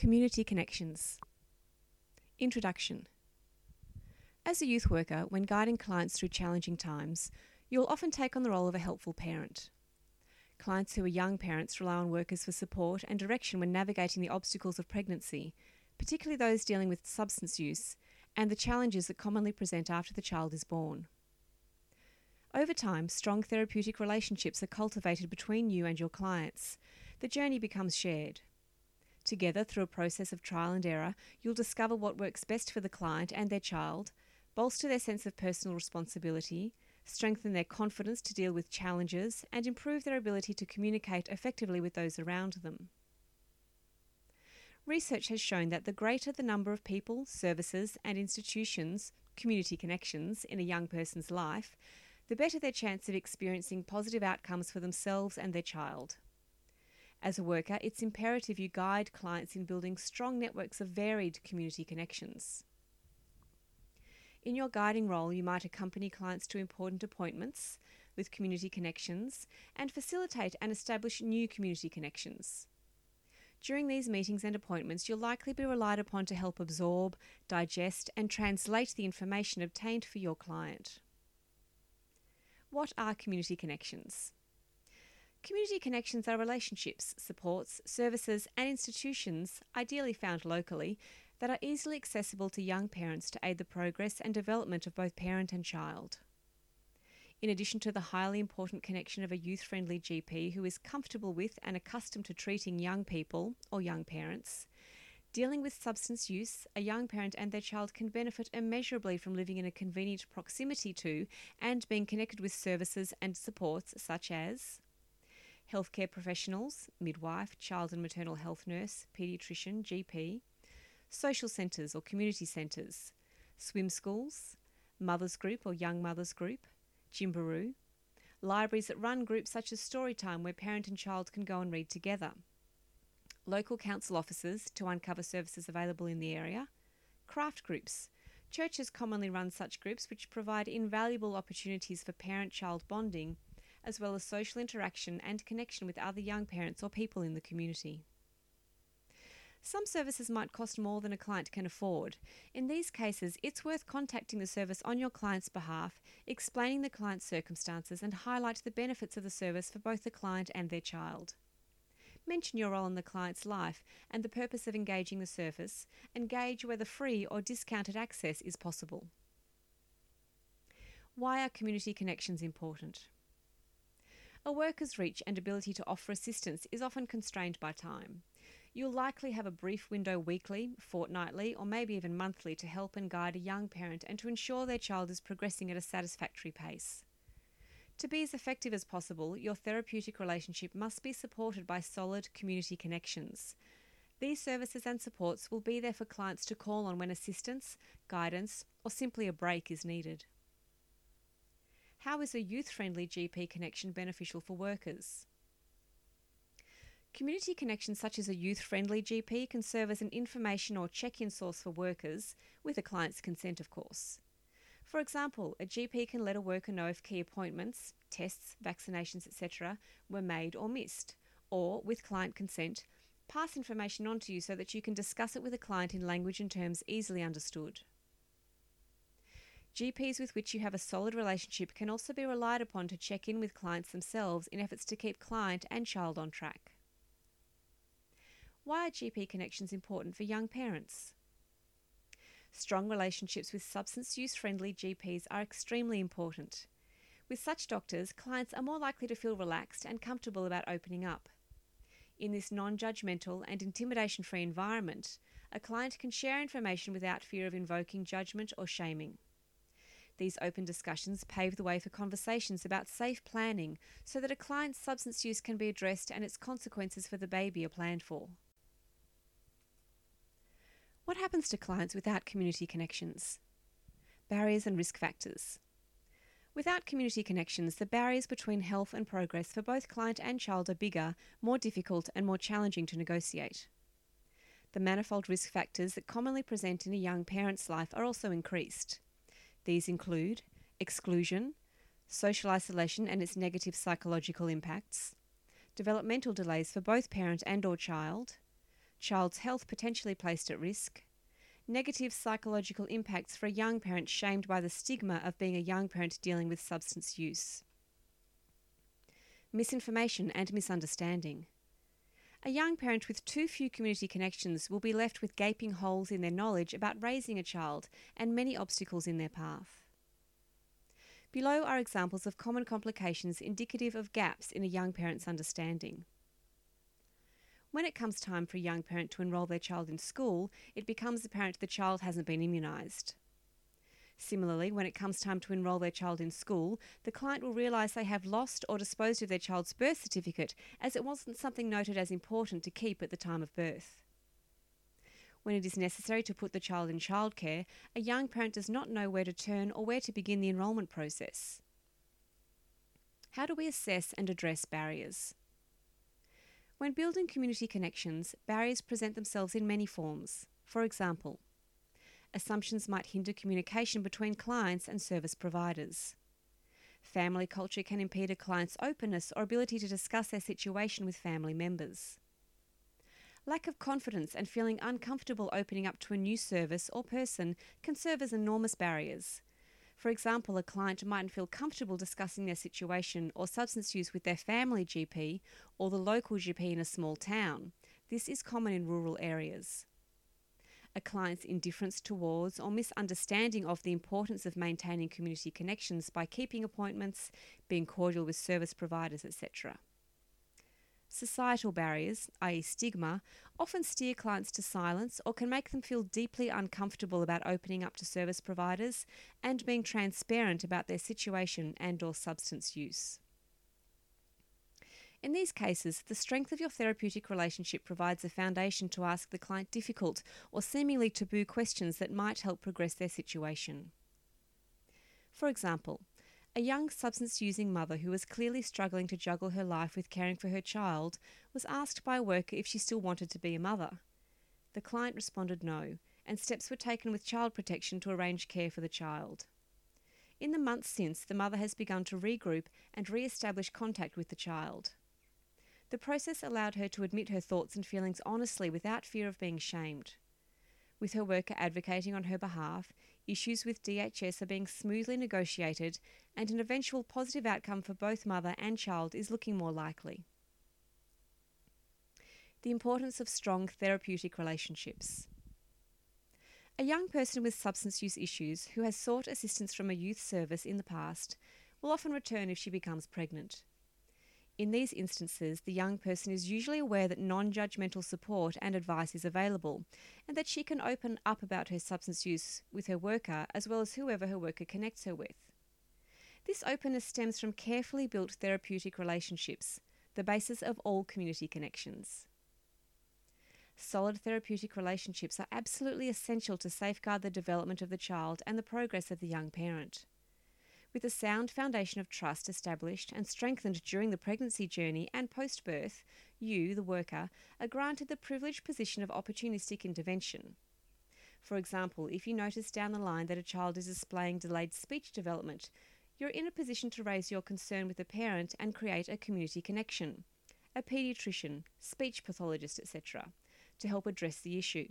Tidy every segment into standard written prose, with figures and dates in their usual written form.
Community connections. Introduction. As a youth worker, when guiding clients through challenging times, you'll often take on the role of a helpful parent. Clients who are young parents rely on workers for support and direction when navigating the obstacles of pregnancy, particularly those dealing with substance use and the challenges that commonly present after the child is born. Over time, strong therapeutic relationships are cultivated between you and your clients. The journey becomes shared. Together, through a process of trial and error, you'll discover what works best for the client and their child, bolster their sense of personal responsibility, strengthen their confidence to deal with challenges, and improve their ability to communicate effectively with those around them. Research has shown that the greater the number of people, services, and institutions, community connections, in a young person's life, the better their chance of experiencing positive outcomes for themselves and their child. As a worker, it's imperative you guide clients in building strong networks of varied community connections. In your guiding role, you might accompany clients to important appointments with community connections and facilitate and establish new community connections. During these meetings and appointments, you'll likely be relied upon to help absorb, digest, and translate the information obtained for your client. What are community connections? Community connections are relationships, supports, services, and institutions, ideally found locally, that are easily accessible to young parents to aid the progress and development of both parent and child. In addition to the highly important connection of a youth-friendly GP who is comfortable with and accustomed to treating young people or young parents, dealing with substance use, a young parent and their child can benefit immeasurably from living in a convenient proximity to and being connected with services and supports such as healthcare professionals, midwife, child and maternal health nurse, paediatrician, GP, social centres or community centres, swim schools, mothers group or young mothers group, Gymboree, libraries that run groups such as Storytime where parent and child can go and read together, local council offices to uncover services available in the area, craft groups. Churches commonly run such groups which provide invaluable opportunities for parent-child bonding, as well as social interaction and connection with other young parents or people in the community. Some services might cost more than a client can afford. In these cases, it's worth contacting the service on your client's behalf, explaining the client's circumstances and highlight the benefits of the service for both the client and their child. Mention your role in the client's life and the purpose of engaging the service, and gauge whether free or discounted access is possible. Why are community connections important? A worker's reach and ability to offer assistance is often constrained by time. You'll likely have a brief window weekly, fortnightly, or maybe even monthly to help and guide a young parent and to ensure their child is progressing at a satisfactory pace. To be as effective as possible, your therapeutic relationship must be supported by solid community connections. These services and supports will be there for clients to call on when assistance, guidance, or simply a break is needed. How is a youth-friendly GP connection beneficial for workers? Community connections such as a youth-friendly GP can serve as an information or check-in source for workers, with a client's consent of course. For example, a GP can let a worker know if key appointments, tests, vaccinations, etc. were made or missed, or, with client consent, pass information on to you so that you can discuss it with a client in language and terms easily understood. GPs with which you have a solid relationship can also be relied upon to check in with clients themselves in efforts to keep client and child on track. Why are GP connections important for young parents? Strong relationships with substance use-friendly GPs are extremely important. With such doctors, clients are more likely to feel relaxed and comfortable about opening up. In this non-judgmental and intimidation-free environment, a client can share information without fear of invoking judgment or shaming. These open discussions pave the way for conversations about safe planning so that a client's substance use can be addressed and its consequences for the baby are planned for. What happens to clients without community connections? Barriers and risk factors. Without community connections, the barriers between health and progress for both client and child are bigger, more difficult, and more challenging to negotiate. The manifold risk factors that commonly present in a young parent's life are also increased. These include exclusion, social isolation and its negative psychological impacts, developmental delays for both parent and or child, child's health potentially placed at risk, negative psychological impacts for a young parent shamed by the stigma of being a young parent dealing with substance use, misinformation and misunderstanding. A young parent with too few community connections will be left with gaping holes in their knowledge about raising a child and many obstacles in their path. Below are examples of common complications indicative of gaps in a young parent's understanding. When it comes time for a young parent to enrol their child in school, it becomes apparent the child hasn't been immunised. Similarly, when it comes time to enrol their child in school, the client will realise they have lost or disposed of their child's birth certificate as it wasn't something noted as important to keep at the time of birth. When it is necessary to put the child in childcare, a young parent does not know where to turn or where to begin the enrolment process. How do we assess and address barriers? When building community connections, barriers present themselves in many forms. For example, assumptions might hinder communication between clients and service providers. Family culture can impede a client's openness or ability to discuss their situation with family members. Lack of confidence and feeling uncomfortable opening up to a new service or person can serve as enormous barriers. For example, a client mightn't feel comfortable discussing their situation or substance use with their family GP or the local GP in a small town. This is common in rural areas. A client's indifference towards or misunderstanding of the importance of maintaining community connections by keeping appointments, being cordial with service providers, etc. Societal barriers, i.e. stigma, often steer clients to silence or can make them feel deeply uncomfortable about opening up to service providers and being transparent about their situation and/or substance use. In these cases, the strength of your therapeutic relationship provides a foundation to ask the client difficult or seemingly taboo questions that might help progress their situation. For example, a young substance-using mother who was clearly struggling to juggle her life with caring for her child was asked by a worker if she still wanted to be a mother. The client responded no, and steps were taken with child protection to arrange care for the child. In the months since, the mother has begun to regroup and re-establish contact with the child. The process allowed her to admit her thoughts and feelings honestly without fear of being shamed. With her worker advocating on her behalf, issues with DHS are being smoothly negotiated and an eventual positive outcome for both mother and child is looking more likely. The importance of strong therapeutic relationships. A young person with substance use issues who has sought assistance from a youth service in the past will often return if she becomes pregnant. In these instances, the young person is usually aware that non-judgmental support and advice is available, and that she can open up about her substance use with her worker as well as whoever her worker connects her with. This openness stems from carefully built therapeutic relationships, the basis of all community connections. Solid therapeutic relationships are absolutely essential to safeguard the development of the child and the progress of the young parent. With a sound foundation of trust established and strengthened during the pregnancy journey and post-birth, you, the worker, are granted the privileged position of opportunistic intervention. For example, if you notice down the line that a child is displaying delayed speech development, you're in a position to raise your concern with the parent and create a community connection, a paediatrician, speech pathologist, etc., to help address the issue.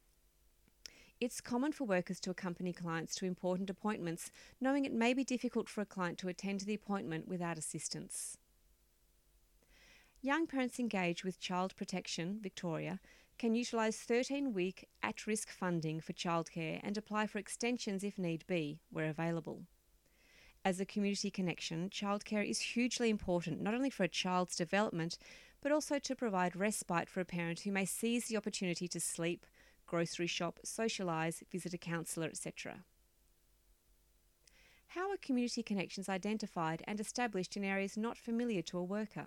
It's common for workers to accompany clients to important appointments, knowing it may be difficult for a client to attend to the appointment without assistance. Young parents engaged with Child Protection Victoria can utilise 13-week at-risk funding for childcare and apply for extensions if need be, where available. As a community connection, childcare is hugely important not only for a child's development, but also to provide respite for a parent who may seize the opportunity to sleep, grocery shop, socialise, visit a counsellor, etc. How are community connections identified and established in areas not familiar to a worker?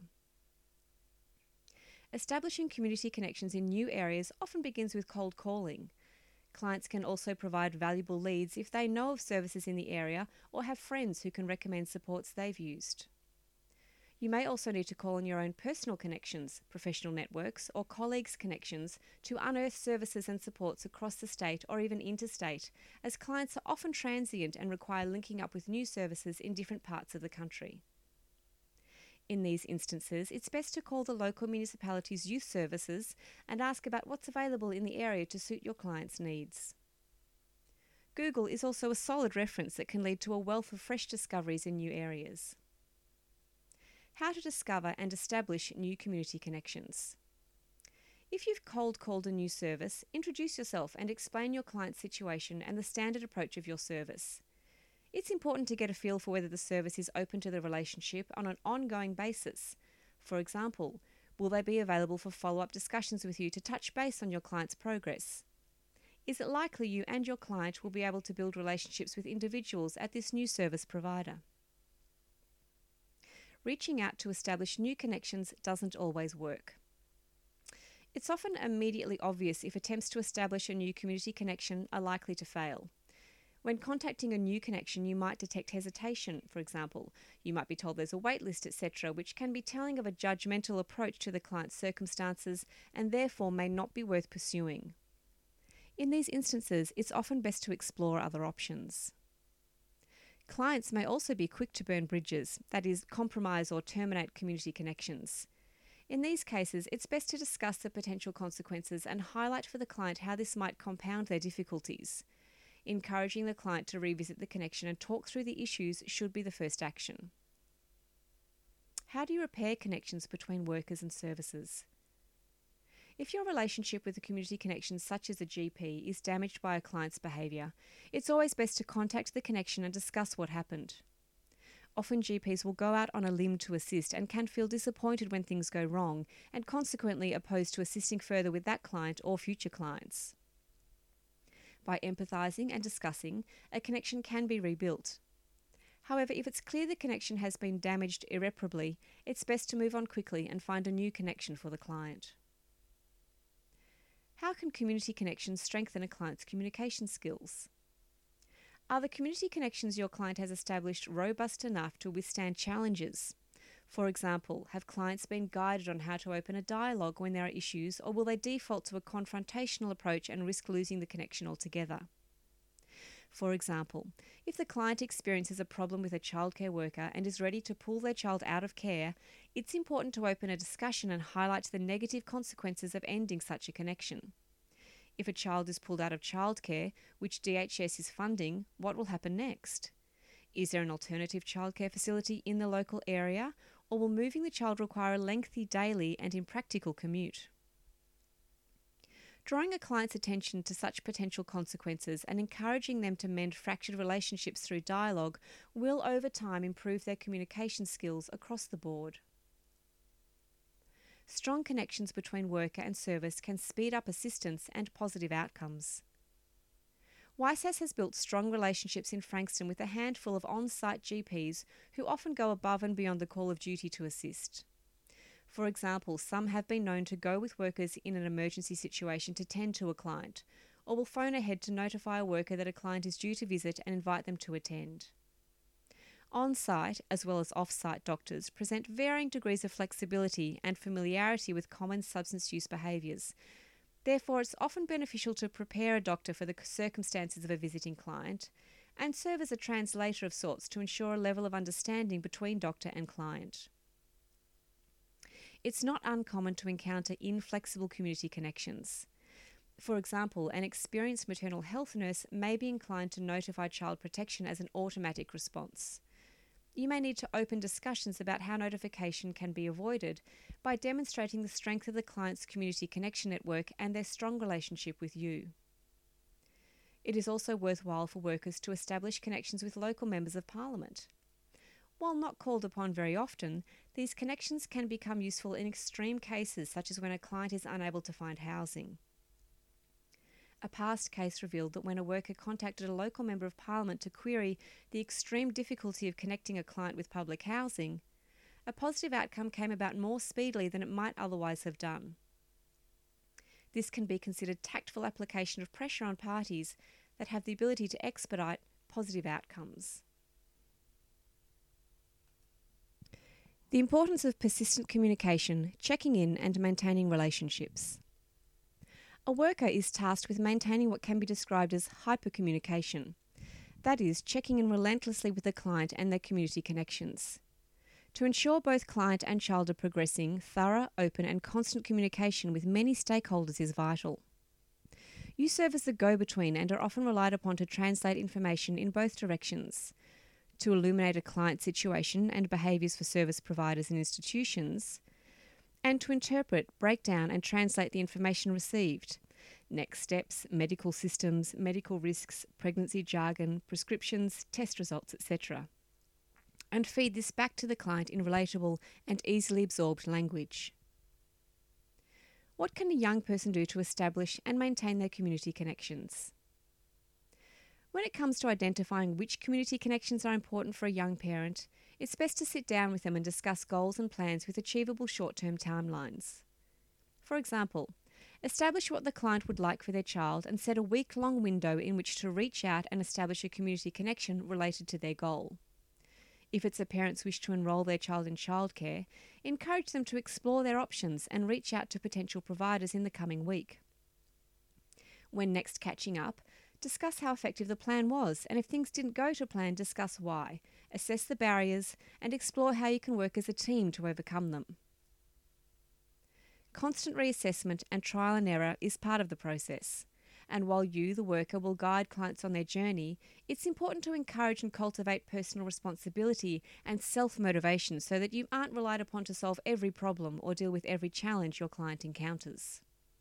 Establishing community connections in new areas often begins with cold calling. Clients can also provide valuable leads if they know of services in the area or have friends who can recommend supports they've used. You may also need to call on your own personal connections, professional networks, or colleagues' connections to unearth services and supports across the state or even interstate, as clients are often transient and require linking up with new services in different parts of the country. In these instances, it's best to call the local municipality's youth services and ask about what's available in the area to suit your client's needs. Google is also a solid reference that can lead to a wealth of fresh discoveries in new areas. How to discover and establish new community connections. If you've cold called a new service, introduce yourself and explain your client's situation and the standard approach of your service. It's important to get a feel for whether the service is open to the relationship on an ongoing basis. For example, will they be available for follow-up discussions with you to touch base on your client's progress? Is it likely you and your client will be able to build relationships with individuals at this new service provider? Reaching out to establish new connections doesn't always work. It's often immediately obvious if attempts to establish a new community connection are likely to fail. When contacting a new connection, you might detect hesitation, for example. You might be told there's a wait list, etc., which can be telling of a judgmental approach to the client's circumstances and therefore may not be worth pursuing. In these instances, it's often best to explore other options. Clients may also be quick to burn bridges, that is, compromise or terminate community connections. In these cases, it's best to discuss the potential consequences and highlight for the client how this might compound their difficulties. Encouraging the client to revisit the connection and talk through the issues should be the first action. How do you repair connections between workers and services? If your relationship with a community connection such as a GP is damaged by a client's behaviour, it's always best to contact the connection and discuss what happened. Often GPs will go out on a limb to assist and can feel disappointed when things go wrong and consequently opposed to assisting further with that client or future clients. By empathising and discussing, a connection can be rebuilt. However, if it's clear the connection has been damaged irreparably, it's best to move on quickly and find a new connection for the client. How can community connections strengthen a client's communication skills? Are the community connections your client has established robust enough to withstand challenges? For example, have clients been guided on how to open a dialogue when there are issues, or will they default to a confrontational approach and risk losing the connection altogether? For example, if the client experiences a problem with a childcare worker and is ready to pull their child out of care, it's important to open a discussion and highlight the negative consequences of ending such a connection. If a child is pulled out of childcare, which DHS is funding, what will happen next? Is there an alternative childcare facility in the local area, or will moving the child require a lengthy daily and impractical commute? Drawing a client's attention to such potential consequences and encouraging them to mend fractured relationships through dialogue will over time improve their communication skills across the board. Strong connections between worker and service can speed up assistance and positive outcomes. YSAS has built strong relationships in Frankston with a handful of on-site GPs who often go above and beyond the call of duty to assist. For example, some have been known to go with workers in an emergency situation to tend to a client, or will phone ahead to notify a worker that a client is due to visit and invite them to attend. On-site as well as off-site doctors present varying degrees of flexibility and familiarity with common substance use behaviours. Therefore, it's often beneficial to prepare a doctor for the circumstances of a visiting client and serve as a translator of sorts to ensure a level of understanding between doctor and client. It's not uncommon to encounter inflexible community connections. For example, an experienced maternal health nurse may be inclined to notify child protection as an automatic response. You may need to open discussions about how notification can be avoided by demonstrating the strength of the client's community connection network and their strong relationship with you. It is also worthwhile for workers to establish connections with local members of Parliament. While not called upon very often, these connections can become useful in extreme cases such as when a client is unable to find housing. A past case revealed that when a worker contacted a local member of Parliament to query the extreme difficulty of connecting a client with public housing, a positive outcome came about more speedily than it might otherwise have done. This can be considered tactful application of pressure on parties that have the ability to expedite positive outcomes. The importance of persistent communication, checking in and maintaining relationships. A worker is tasked with maintaining what can be described as hypercommunication. That is, checking in relentlessly with the client and their community connections. To ensure both client and child are progressing, thorough, open and constant communication with many stakeholders is vital. You serve as the go-between and are often relied upon to translate information in both directions, to illuminate a client situation and behaviours for service providers and institutions, and to interpret, break down and translate the information received. Next steps, medical systems, medical risks, pregnancy jargon, prescriptions, test results, etc. And feed this back to the client in relatable and easily absorbed language. What can a young person do to establish and maintain their community connections? When it comes to identifying which community connections are important for a young parent, it's best to sit down with them and discuss goals and plans with achievable short-term timelines. For example, establish what the client would like for their child and set a week-long window in which to reach out and establish a community connection related to their goal. If it's a parent's wish to enrol their child in childcare, encourage them to explore their options and reach out to potential providers in the coming week. When next catching up, discuss how effective the plan was, and if things didn't go to plan, discuss why, assess the barriers, and explore how you can work as a team to overcome them. Constant reassessment and trial and error is part of the process. And while you, the worker, will guide clients on their journey, it's important to encourage and cultivate personal responsibility and self-motivation so that you aren't relied upon to solve every problem or deal with every challenge your client encounters.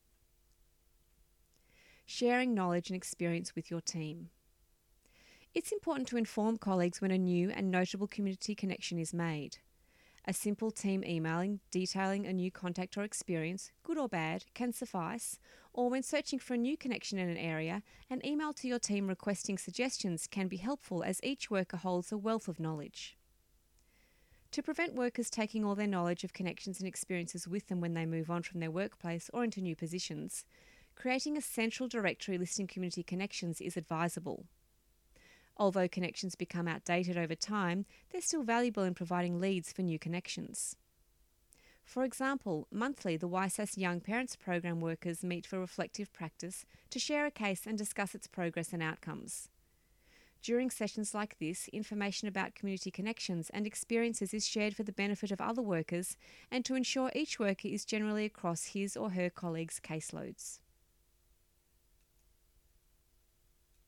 Sharing knowledge and experience with your team. It's important to inform colleagues when a new and notable community connection is made. A simple team emailing detailing a new contact or experience, good or bad, can suffice, or when searching for a new connection in an area, an email to your team requesting suggestions can be helpful as each worker holds a wealth of knowledge. To prevent workers taking all their knowledge of connections and experiences with them when they move on from their workplace or into new positions, creating a central directory listing community connections is advisable. Although connections become outdated over time, they're still valuable in providing leads for new connections. For example, monthly the YSAS Young Parents Program workers meet for reflective practice to share a case and discuss its progress and outcomes. During sessions like this, information about community connections and experiences is shared for the benefit of other workers and to ensure each worker is generally across his or her colleagues' caseloads.